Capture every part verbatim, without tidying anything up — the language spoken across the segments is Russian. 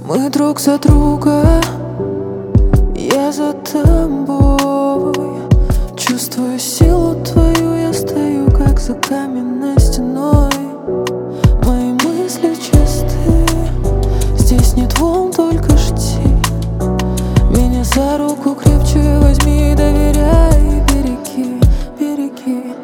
Мы друг за друга, я за тобой. Чувствую силу твою, я стою как за каменной стеной. Мои мысли чисты, здесь нет волн, только жди. Меня за руку крепче возьми и доверяй, береги, береги.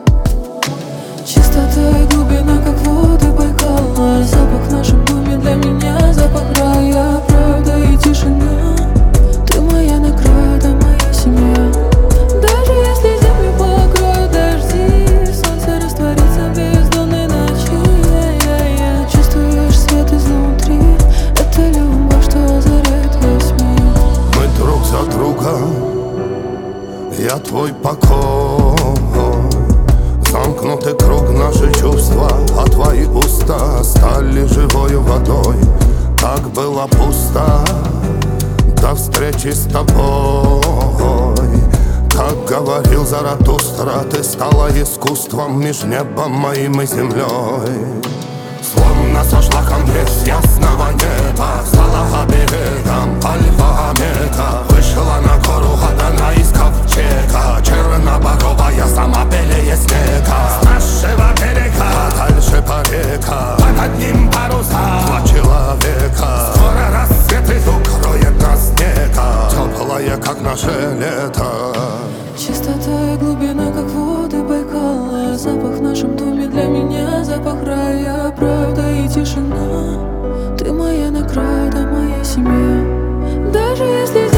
Чистота и глубина, как воды Байкала. Запах в нашем доме для меня запах рая. Правда и тишина, ты моя награда, моя семья. Даже если землю покроют дожди, солнце растворится в бездонной ночи. Я-я-я. Чувствуешь свет изнутри, это любовь, что озаряет весь мир. Мы друг за друга, я твой покой. Замкнутый круг, наши чувства, а твои уста стали живою водой. Так было пусто до встречи с тобой. Как говорил Заратустра, ты стала искусством меж небом моим и землей. Словно сошла ко мне с ясного неба, стала оберегом альфа-омега. Вышла на гору Гадана из ковчега, черноборовая, сама белее снега. С нашего берега дальше по река, под одним паруса два человека. Скоро рассвет и укроет нас снега, теплое, как наше лето. Чистота и глубина, как воды Байкала. Запах в нашем доме для меня запах рая. Правда и тишина, ты моя награда, моя семья. Даже если